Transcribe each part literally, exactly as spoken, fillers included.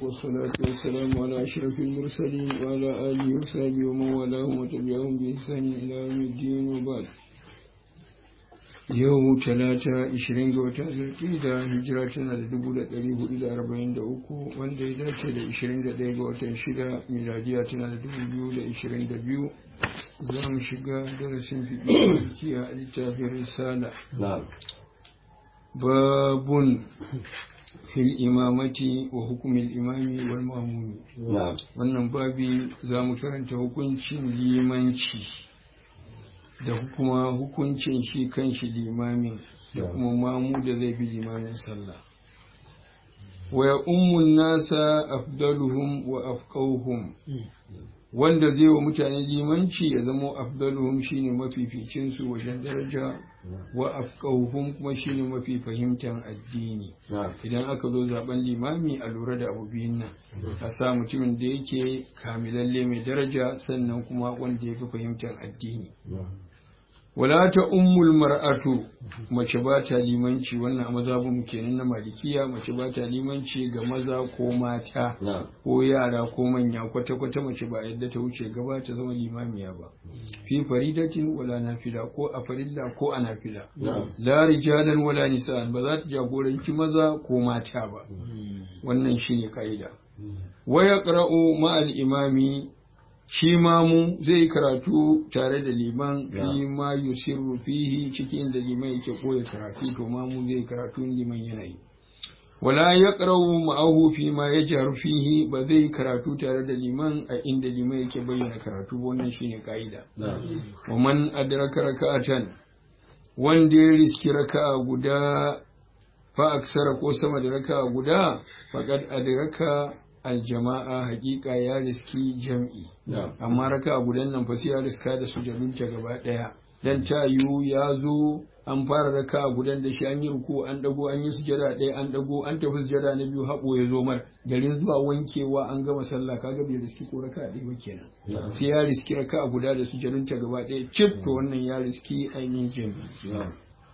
والصلاة والسلام على أشرف المرسلين وعلى آله وصحبه ومن والاهم وتبعهم بإحسان إلى يوم الدين وبعد. yau talata ishirin ga watan zulhijja hijira tana da dubu da ɗari hudu da arba'in da uku wanda ya dace da ishirin da ɗaya ga watan shida miladiya tana da dubu biyu da ishirin da biyu. za mu shiga darasin fiƙi a littafin risala. babun fil imamati wa hukumin imami wal mamumi. wannan babi za mu karanta hukuncin limanci da kuma hukuncin shi kan shi limamin da kuma mamu da zai bi limamin sallah. wa ya ummun nasa afdaluhum wa afqahuhum, wanda zai wa mutane limanci ya zama afdaluhum shine mafificin su wajen daraja, wa afqahuhum kuma shine mafi fahimtar addini. idan aka zo zaben limami a lura da abu biyun nan, a sa mutumin da yake kamilalle mai daraja sannan kuma wanda ya fi fahimtar addini. wala ta ummul mar'atu, mace ba ta limanci, wannan a mazhabin kenan na malikiya, mace ba ta limanci ga maza ko mata ko yara ko manya, kwata kwata mace ba yadda ta wuce gaba ta zama limamiya ba, fi faridatin wala nafila, ko a farilla ko a nafila, la rijalan wala nisa'an, ba za ta jagoranci maza ko mata ba. wannan shine kaida. wa yaqra'u ma'al imami, shi mamu zai karatu tare da liman fi ma yusirru fihi, cikin da liman yake koya karatu to mamu zai karatu liman yana yi. wala yaqra'u ma'ahu fi ma yajharu fihi, ba zai karatu tare da liman a inda liman yake bayyana karatu. wannan shine kaida. wa man adraka raka'atan, wanda ya riski raka'a guda fa aksara ko sama da raka'a guda, faqad adraka aljama'a, hakika ya riski jam'i. amma raka a gudan nan fa sai ya riska da sujadunta gaba daya, dan ta yiwu ya zo an fara raka a gudan da shi, an yi ruku an dago an yi sujada daya an dago an tafi sujada na biyu haɓo ya zo mar, garin zuwa wankewa an gama sallah, kaga bai riski ko raka a ɗaya ba kenan. sai ya riski raka a guda da sujadunta gaba daya cif, to wannan ya riski ainihin jam'i.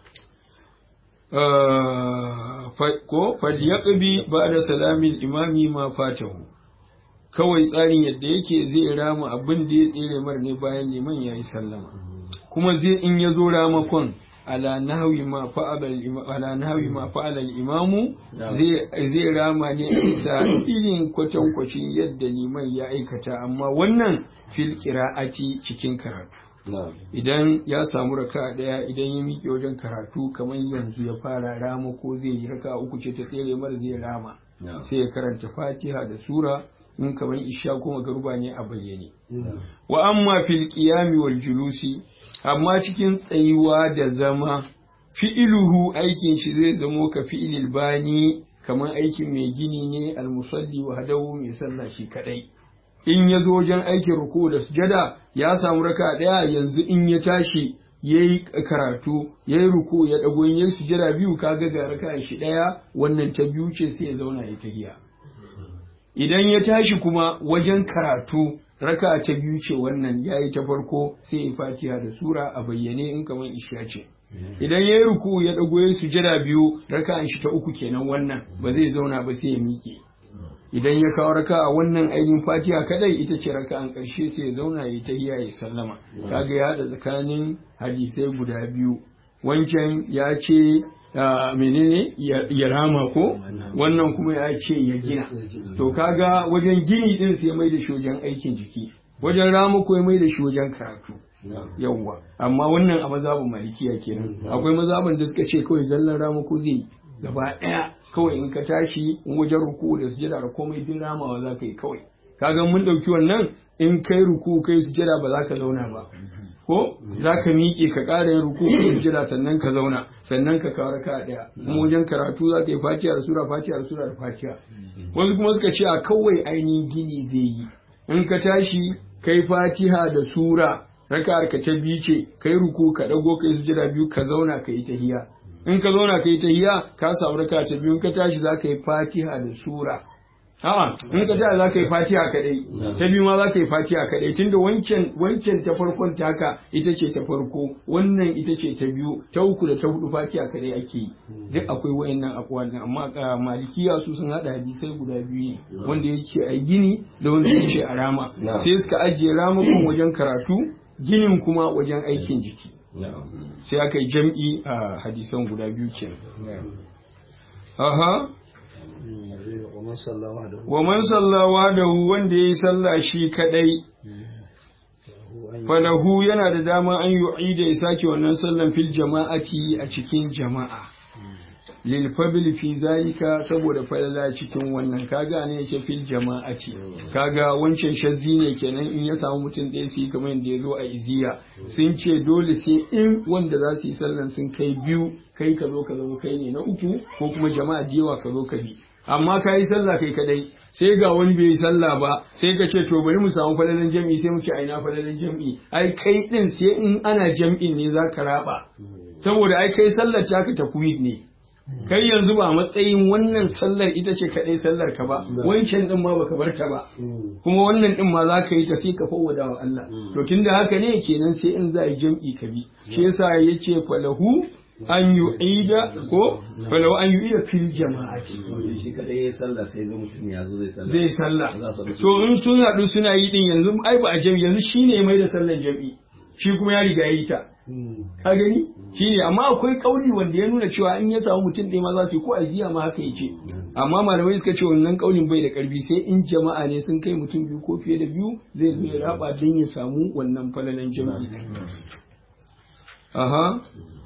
ko falyaqbi ba'da salamin imami ma fatahu, kawai tsarin yadda yake zai rama abin da ya tsere mar ne bayan liman yayi sallama, kuma zai in ya zo ramakon ala nahwi ma fa'ala ala nahwi ma fa'ala al-imamu, zai zai rama ne isa irin kwatankwacin yadda liman ya aikata, amma wannan fil qira'ati, cikin karatu. idan ya samu raka daya, idan ya miƙe wajen karatu kamar yanzu ya fara rama ko zai yi raka uku ce ta tsere mara, zai rama sai ya karanta fatiha da sura, in kamar isha ko magaruba ne a bayyane. wa amma fil qiyami wal julusi, amma cikin tsayuwa da zama, fi'iluhu aikin shi zai zamo ka fi'ilil bani, kamar aikin mai gini ne, al musalli wa hadahu, mai sallah shi kadai. in ya zo wajen aikin ruku da sujada ya samu raka daya, yanzu in ya tashi yayi karatu yayi ruku ya dago yayi sujada biyu, kaga ga raka shi daya, wannan ta biyu ce, sai ya zauna ya tahiya. idan ya tashi kuma wajen karatu raka ta biyu ce, wannan yayi ta farko sai ya fatiha da sura a bayyane in kamar isha ce. idan yayi ruku ya dago yayi sujada biyu, raka shi ta uku kenan, wannan ba zai zauna ba sai ya miƙe. idan ya kawo raka a wannan ainihin fatiha kadai, ita ce raka an ƙarshe, sai ya zauna ya tahiyya ya sallama. kaga ya haɗa tsakanin hadisai guda biyu, wancan ya ce menene ya rama ko, wannan kuma ya ce ya gina. to kaga wajen gini din sai mai da shi wajen aikin jiki, wajen rama ko mai da shi wajen karatu. yawwa amma wannan a mazhabin malikiya kenan. akwai mazhabin da suka ce kawai zallan rama ko zai gaba daya, kawai in ka tashi in wajen ruku da sujada da komai bin ramawa za ka yi kawai. kaga mun dauki wannan, in kai ruku kai sujada ba za ka zauna ba, ko za ka miƙe ka ƙara yin ruku kai sujada sannan ka zauna, sannan ka kawo raka daya. kuma wajen karatu za ka yi fatiha da sura, fatiha da sura da fatiha. wasu kuma suka ce a kawai ainihin gini zai yi, in ka tashi kai fatiha da sura, raka'ar ka ta biyu ce, kai ruku ka dago kai sujada biyu, ka zauna ka yi tahiyya. in ka zauna ka yi tahiyya ka samu raka ta biyu, ka tashi za ka yi fatiha da sura, a'a in ka ta za ka yi fatiha kadai ta biyu ma za ka yi fatiha kadai tunda wancan wancan ta farkon taka ita ce ta farko wannan ita ce ta biyu ta uku da ta hudu fatiha kadai ake yi duk akwai wayannan akwai amma malikiya su sun hada hadisai guda biyu ne wanda yake a gini da wanda yake a rama sai suka ajiye ramakon wajen karatu ginin kuma wajen aikin jiki sai aka yi jam'i a hadisan guda biyu kenan aha wa man sallawa da wanda ya yi sallah shi kadai falahu yana da dama an yi da ya sake wannan sallan fil jama'ati a cikin jama'a lil fabil fi zalika saboda falala cikin wannan kaga ne yake fil jama'ati kaga wancan shazzi ne kenan in ya samu mutum ɗaya su yi kamar yadda ya zo a iziya sun ce dole sai in wanda za su yi sallan sun kai biyu kai ka zo ka zama kai ne na uku ko kuma jama'a jewa ka zo ka bi amma ka yi sallah kai kadai sai ga wani bai yi sallah ba sai ka ce to bari mu samu falalan jam'i sai mu ce aina falalan jam'i ai kai din sai in ana jam'in ne za ka raba saboda ai kai sallar ta ka takwid ne kai yanzu ba matsayin wannan sallar ita ce kadai sallar ka ba wancan din ma baka bar ta ba kuma wannan din ma za ka yi ta sai ka fawwada wa Allah to tunda haka ne kenan sai in za yi jam'i ka bi shi yasa yace falahu an yu'ida ko falau an yu'ida fil jama'ati shi kada yayi sallah sai ga mutum ya zo zai sallah zai sallah to in sun hadu suna yi din yanzu ai ba a jami yanzu shine mai da sallan jami'i shi kuma ya riga yi ta ka gani shine amma akwai kauli wanda ya nuna cewa in ya samu mutum ɗaya ma za su yi ko ajiya ma haka yace amma malamai suka ce wannan kaulin bai da karfi sai in jama'a ne sun kai mutum biyu ko fiye da biyu zai zo ya raba dan ya samu wannan falalan jami'i aha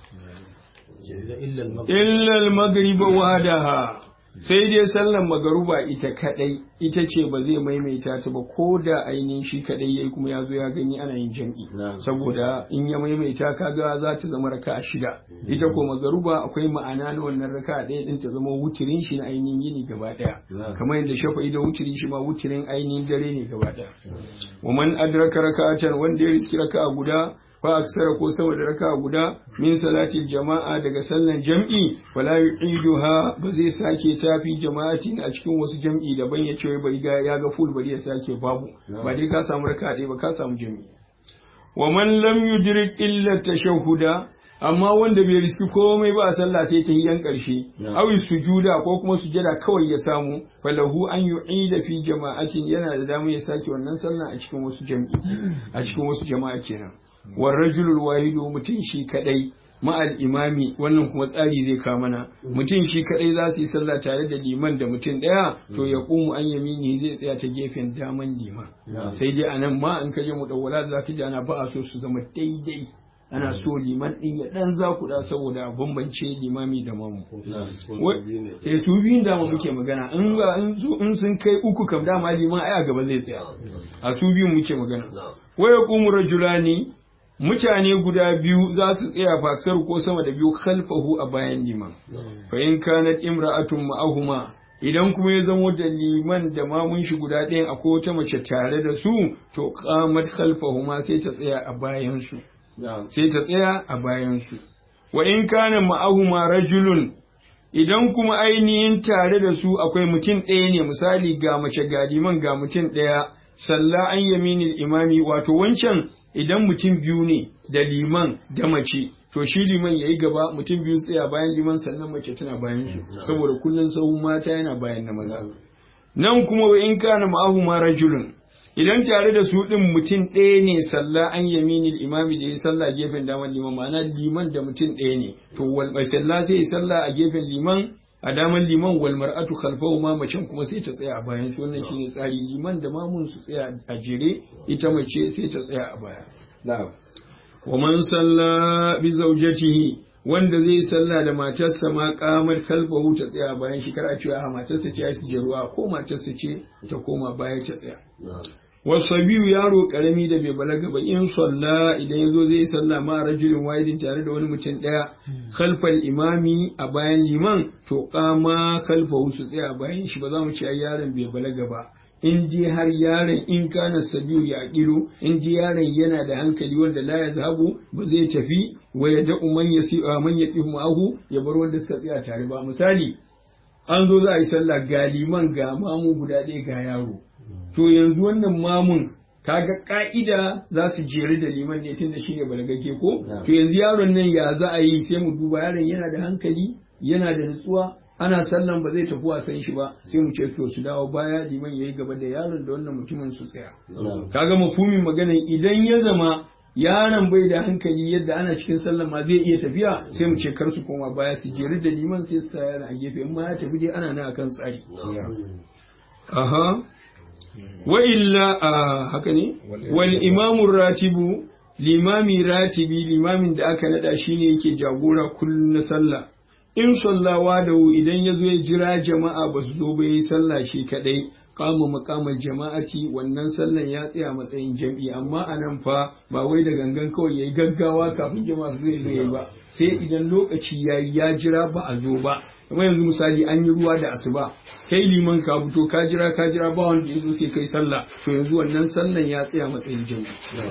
illal magriba wahdaha sai dai sallan magaruba ita kadai ita ce ba zai maimaita ta ba ko da ainihin shi kadai yayi kuma ya zo ya gani ana yin jam'i saboda in ya maimaita kaga za ta zama raka'a shida ita ko magaruba akwai ma'ana na wannan raka'a ɗaya din ta zama wutirin shi na ainihin yini gaba daya kamar yadda shafa'i da wutirin shi ma wutirin ainihin dare ne gaba daya wa man adraka raka'atan wanda ya riski raka'a guda fa aksara ko sama da raka guda min salatil jama'a daga sallan jam'i wala yu'iduha ba zai sake tafi jama'atin a cikin wasu jam'i daban ya ce bari ga ya ga full bari ya sake babu ba dai ka samu raka ɗaya ba ka samu jam'i wa man lam yudrik illa tashahhuda amma wanda bai riski komai ba a sallah sai ta hiyan karshe awi sujuda ko kuma sujada kawai ya samu falahu an yu'ida fi jama'atin yana da dama ya sake wannan sallah a cikin wasu jam'i a cikin wasu jama'a kenan warrajulul wahidu mutum shi kadai ma'al imami wannan kuma tsari zai kawo mana mutum shi kadai za su yi sallah tare da liman da mutum daya to ya kumu an yamini zai tsaya ta gefen daman liman sai dai anan ma in kaje mu dawwala za ka ji ana ba a so su zama daidai ana so liman din ya dan za ku da saboda bambance limami da mamu eh su biyun da muke magana in ba in sun kai uku kam dama liman ai a gaba zai tsaya a su biyun muke magana wa yaqumu rajulani mutane guda biyu za su tsaya faksar ko sama da biyu khalfahu a bayan liman fa in kanat imra'atun ma'ahuma idan kuma ya zamo da liman da mamun shi guda ɗayan akwai wata mace tare da su to qamat khalfahuma sai ta tsaya a bayan su sai ta tsaya a bayan su wa in kana ma'ahuma rajulun idan kuma ainihin tare da su akwai mutum ɗaya ne misali ga mace ga liman ga mutum ɗaya salla an yaminil imami wato wancan idan mutum biyu ne da liman da mace to shi liman yayi gaba mutum biyu tsaya bayan liman sannan mace tana bayan shi saboda kullun sahun mata yana bayan na maza nan kuma wa in kana ma'ahu ma rajulun idan tare da su din mutum ɗaya ne salla an yaminil imami da ya salla gefen daman liman ma'ana liman da mutum ɗaya ne to wal salla sai salla a gefen liman a daman liman wal mar'atu khalfahu ma macen kuma sai ta tsaya a bayan shi wannan shine tsari liman da mamun su tsaya a jere ita mace sai ta tsaya a baya na'am wa man salla bi zawjatihi wanda zai salla da matarsa ma kamar khalfahu ta tsaya a bayan shi kar a ce a matarsa ce su jeruwa ko matarsa ce ta koma baya ta tsaya wasabiyu yaro karami da bai balaga ba in salla idan yazo zai salla ma rajulin wahidin tare da wani mutum daya khalfal imami a bayan liman to kama khalfahu su tsaya bayan shi ba za mu ce ai yaron bai balaga ba in ji har yaron in kana sabiyu ya kilo in ji yaron yana da hankali wanda la ya zahabu ba zai tafi wa ya da'u man yasi man yatifu ma'ahu ya bar wanda suka tsaya tare ba misali an zo za a yi sallah ga liman ga mamu guda ɗaya ga yaro to yanzu wannan mamun kaga ka'ida za su jeri da liman ne tun da shi ne balagage ko to yanzu yaron nan ya za a yi sai mu duba yaron yana da hankali yana da nutsuwa ana sallan ba zai tafi wasan shi ba sai mu ce to su dawo baya liman yayi gaba da yaron da wannan mutumin su tsaya kaga mafhumin magana idan ya zama yaron bai da hankali yadda ana cikin sallan ma zai iya tafiya sai mu ce kar su koma baya su jeri da liman sai su tsaya a gefe in ma ya tafi dai ana nan akan tsari aha wa illa haka ne wal imamu ratibu limami ratibi limamin da aka nada shine yake jagora kullum na sallah in sallawa da idan ya zo ya jira jama'a ba su zo ba yi sallah shi kadai kama makamar jama'ati wannan sallan ya tsaya matsayin jam'i amma a nan fa ba wai da gangan kawai yayi gaggawa kafin jama'a su zai zo ba sai idan lokaci yayi ya jira ba a zo ba kuma yanzu misali an yi ruwa da asuba kai liman ka fito ka jira ka jira ba wanda ya zo sai kai sallah to yanzu wannan sallan ya tsaya matsayin jam'i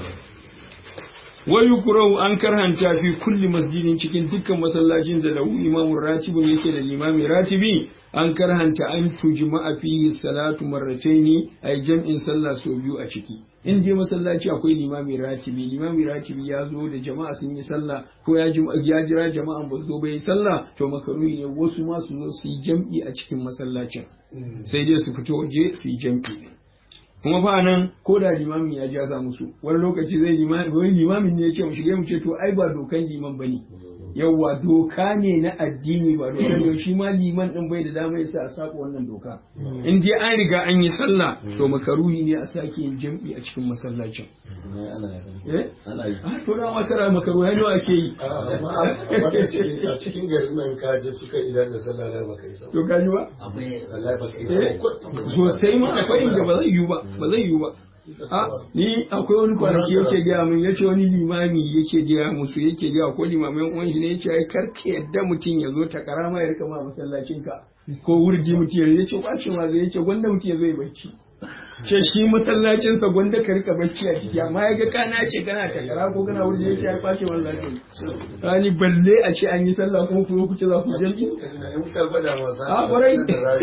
wa yukrahu an karhanta fi kulli masjidin cikin dukkan masallacin da lahu imamun ratibun yake da limami ratibi an karhanta an tujma'a fihi salatu marrataini ay jam'in sallah so biyu a ciki in dai masallaci akwai limami ratibi limami ratibi ya zo da jama'a sun yi sallah ko ya ya jira jama'an ba zo bai sallah to makaruhi ne wasu ma su zo su yi jam'i a cikin masallacin sai dai su fito waje su yi jam'i kuma fa nan ko da limamin ya jaza musu wani lokaci zai limamin wani limamin ne ya ce mu shige mu ce to ai ba dokan liman bane yawwa doka ne na addini ba dokan ne shi ma liman din bai da dama yasa a saka wannan doka in dai an riga an yi sallah to makaruhi ne a sake yin jam'i a cikin masallacin eh a to da makara makaruhi ne ake yi a cikin garin nan ka je suka idan da sallah da baka yi to kaji ba wallahi baka yi sosai ma akwai inda ba zai yi ba ba zai yi ba a ni akwai wani kwanaki yake gaya min yace wani limami yake gaya musu yake gaya ko limamin uwan shi ne yace ai karka yadda mutum ya zo ta karama ya rika ma masallacin ka ko wurdi mutum ya yace kwace ma zai yace gwanda mutum ya zo ya bacci ce shi masallacin sa gwanda ka rika bacci a ciki amma ya ga kana ce kana ta kara ko kana wurdi yace ai kwace masallacin rani balle a ce an yi sallah kuma ku ku ce za ku jami'i a kwarai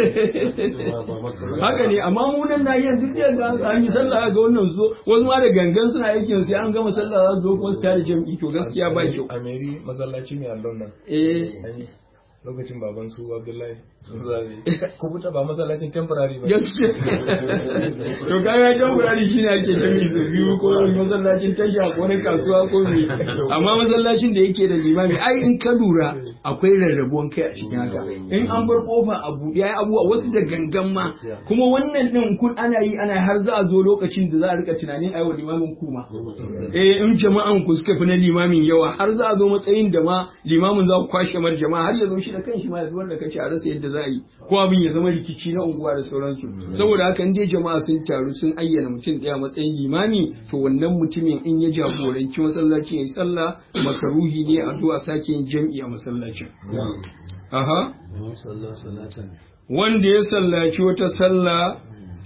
haka ne amma mu nan na yanzu sai ga an yi sallah ga wannan zo wasu ma da gangan suna aikin sai an gama sallah za su zo kuma su tare jami'i to gaskiya ba kyau a meri masallaci mai allon nan eh lokacin baban su Abdullahi sun zabe ko buta ba masallacin temporary ba gaskiya to kaga temporary shine ake jami'i su biyu ko masallacin tasha ko na kasuwa ko me amma masallacin da yake da limami ai in ka lura akwai rarrabuwan kai a cikin haka in an bar kofa a buɗe ai abuwa wasu da gangan ma kuma wannan din kun ana yi ana har za a zo lokacin da za a rika tunanin ai wa limamin kuma eh in jama'an ku suka fi na limamin yawa har za a zo matsayin da ma limamin za ku kwashe mar jama'a har ya zo shi da kanshi ma yanzu wanda kace a rasa yadda za a yi ko abin ya zama rikici na unguwa da sauransu saboda haka in dai jama'a sun taru sun ayyana mutum ɗaya matsayin limami to wannan mutumin in ya jagoranci masallacin ya sallah makaruhi ne a zuwa sake yin jam'i a masallacin aha wanda ya sallaci wata sallah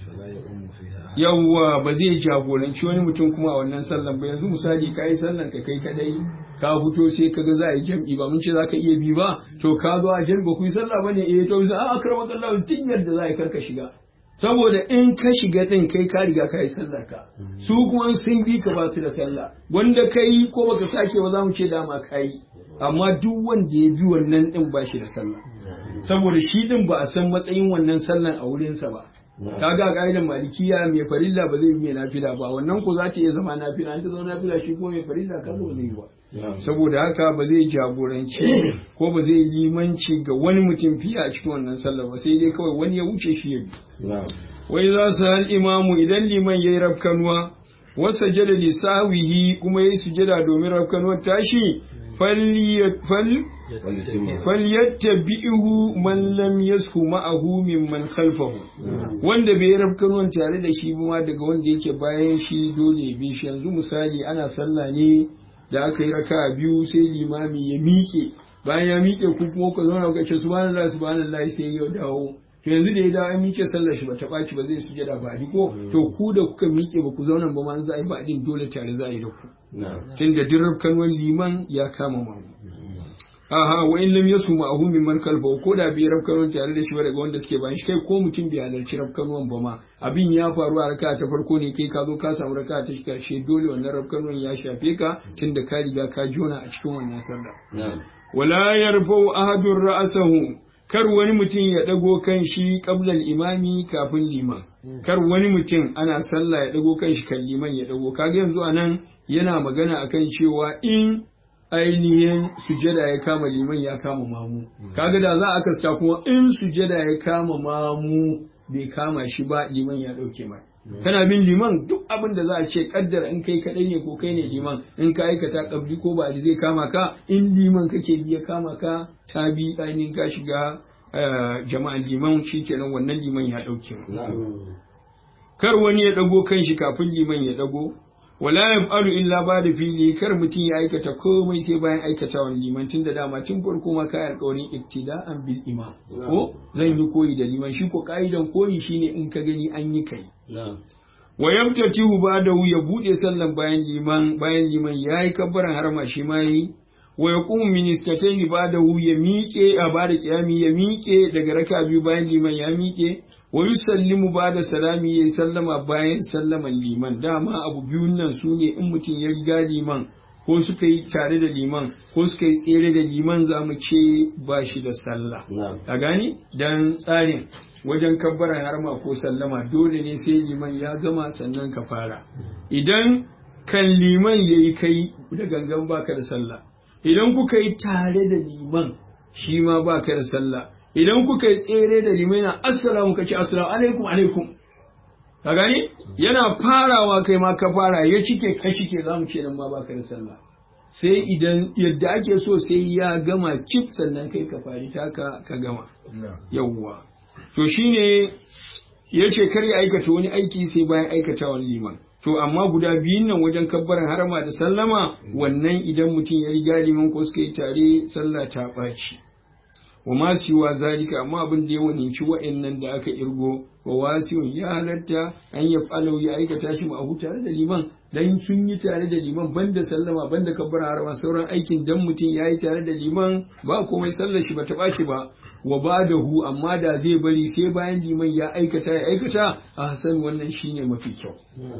yawwa ba zai jagoranci wani mutum kuma a wannan sallan ba yanzu misali ka yi sallan ka kai kadai ka fito sai ka ga za a yi jam'i ba mun ce za ka iya bi ba to ka zo a jam'i ba ku yi sallah ba ne eh to sai a akrama kallahu tun yadda za a yi karka shiga saboda in ka shiga din kai ka riga ka yi sallar ka su kuma sun bi ka ba su da sallah wanda kai ko baka sake ba za mu ce dama ka yi amma duk wanda ya bi wannan din ba shi da sallah saboda shi din ba a san matsayin wannan sallan a wurinsa ba kaga kaidan malikiya mai farilla ba zai yi mai nafila ba wannan ko za ta iya zama nafila an ta zama nafila shi ko mai farilla kaga ba zai yi ba saboda haka ba zai jagoranci ko ba zai limanci ga wani mutum fiye a cikin wannan sallah ba sai dai kawai wani ya wuce shi ya bi wai za su hal imamu idan liman yayi rafkanuwa wasa jada lisawihi kuma yayi sujada domin rafkanuwar tashi falyattabi'uhu man lam yashu ma'ahu mimman khalfahu wanda bai rafkanuwan tare da shi ba daga wanda yake bayan shi dole ya bi shi yanzu misali ana sallah ne da aka yi raka biyu sai limami ya miƙe bayan ya miƙe ku kuma ku zauna ku ce subhanallah subhanallah sai ya dawo to yanzu da ya dawo an miƙe sallar shi bata ɓaci ba zai sujada ba ko to ku da kuka miƙe ba ku zauna ba ma an za a yi ba din dole tare za a yi da ku tunda dirrab kanwan liman ya kama mamu aha wa in lam yasu ma'ahum min man kalfa ko da bai rafkanuwan tare da shi ba daga wanda suke bayan shi kai ko mutum bai halarci rafkanuwan ba ma abin ya faru a raka ta farko ne kai ka zo ka samu raka ta karshe dole wannan rafkanuwan ya shafe ka tunda ka riga ka jona a cikin wannan sallah wala yarfau ahadun ra'sahu kar wani mutum ya dago kan shi qabla imami kafin liman kar wani mutum ana sallah ya dago kan shi kan liman ya dago kaga yanzu anan yana magana akan cewa in ainihin sujada ya kama liman ya kama mamu kaga da za a kasta kuma in sujada ya kama mamu bai kama shi ba liman ya dauke mai kana bin liman duk abin da za a ce kaddar in kai kadai ne ko kai ne liman in ka aikata kabli ko ba zai kama ka in liman kake bi ya kama ka ta bi ainihin ka shiga jama'an liman shikenan wannan liman ya dauke kar wani ya dago kan shi kafin liman ya dago wala yaf'alu illa ba'da fili kar mutum ya aikata komai sai bayan aikatawan liman tun da dama tun farko ma kai alƙawarin iktida'an bil imam ko zan yi koyi da liman shi ko kaidan koyi shine in ka gani an yi kai wa yamtatihu ba'dahu ya bude sallan bayan liman bayan liman yayi kabbaran harama shi ma yi wa yaqumu min istatayn ba'dahu ya miƙe a bada kiyami ya miƙe daga raka biyu bayan liman ya miƙe wa yusallimu ba'da salami yayi sallama bayan sallaman liman dama abu biyun nan sune in mutum ya riga liman ko suka yi tare da liman ko suka yi tsere da liman zamu ce ba shi da sallah a gani dan tsarin wajen kabbaran harma ko sallama dole ne sai liman ya gama sannan ka fara idan kan liman yayi kai da gangan baka da sallah idan kuka yi tare da liman shi ma baka da sallah idan kuka yi tsere da liman na assalamu kace assalamu alaikum alaikum ka gani yana farawa kai ma ka fara ya cike ka cike zamu ce nan ma baka da sallah sai idan yadda ake so sai ya gama cif sannan kai ka fari taka ka gama yawwa to shine yace kar ya aikata wani aiki sai bayan aikatawan liman to amma guda biyun nan wajen kabbaran harama da sallama wannan idan mutum ya riga liman ko suka yi tare sallah ta ɓaci wa ma siwa zalika amma abin da ya waninci wa'annan da aka irgo wa wasiyun ya halatta an ya falau ya aikata shi ma'ahu tare da liman dan sun yi tare da liman banda sallama banda kabbara harama sauran aikin dan mutum ya yi tare da liman ba komai sallar shi bata ɓaci ba wa badahu amma da zai bari sai bayan liman ya aikata ya aikata a hasan wannan shine mafi kyau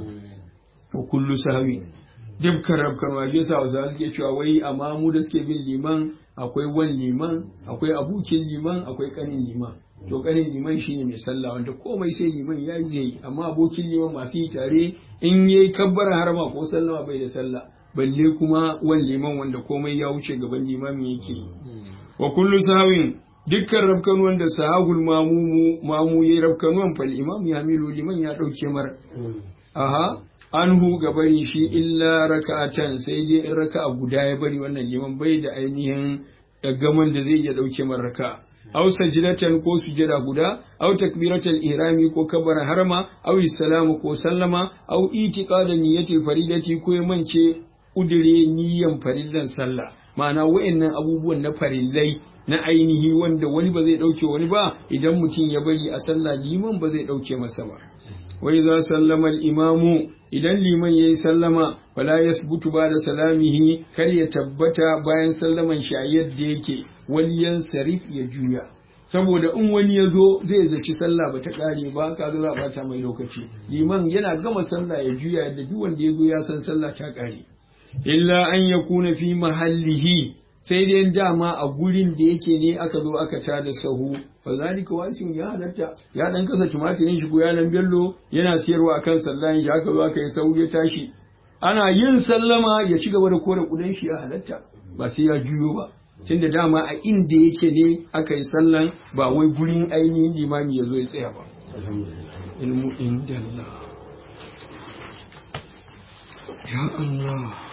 wa kullu sahwi dukkan rabkan waje sa wasu suke cewa wai amma mu da suke bin liman akwai wan liman akwai abokin liman akwai kanin liman to kanin liman shine mai sallah wanda komai sai liman yayi zai amma abokin liman masu yi tare in yayi kabbara harama ko sallama bai da sallah balle kuma wan liman wanda komai ya wuce gaban limamin yake wa kullu sahwin dukkan rabkan wanda sahagul mamumu mamu yayi rabkanuwan fal imam ya milu liman ya dauke mar aha anhu gabarin shi illa raka'atan sai dai in raka'a guda ya bari wannan liman bai da ainihin gaman da zai iya dauke mar raka'a aw sajdatan ko sujada guda aw takbiratul ihrami ko kabara harama aw salamu ko sallama aw itiqada niyyatil faridati ko mance udire niyyan farillan sallah ma'ana wa'annan abubuwan na farillai na ainihi wanda wani ba zai dauke wani ba idan mutum ya bari a sallah liman ba zai dauke masa ba wa idza sallama al-imamu idan liman yayi sallama wala yasbutu ba da salamihi kar ya tabbata bayan sallaman shi a yadda yake waliyan sarif ya juya saboda in wani ya zo zai zaci sallah ba ta kare ba kaga za a bata mai lokaci liman yana gama sallah ya juya yadda duk wanda ya zo ya san sallah ta kare illa an yakuna fi mahallihi sai dai dama a gurin da yake ne aka zo aka tada sahu fa zalika wasiyun ya halatta ya dan kasa tumatirin shi ko yalan bello yana siyarwa akan sallahin shi aka zo aka yi sahu ya tashi ana yin sallama ya ci gaba da kore kudan shi ya halatta ba sai ya juyo ba tunda dama a inda yake ne aka yi sallan ba wai gurin ainihin limami ya zo ya tsaya ba ilmu indallah ya Allah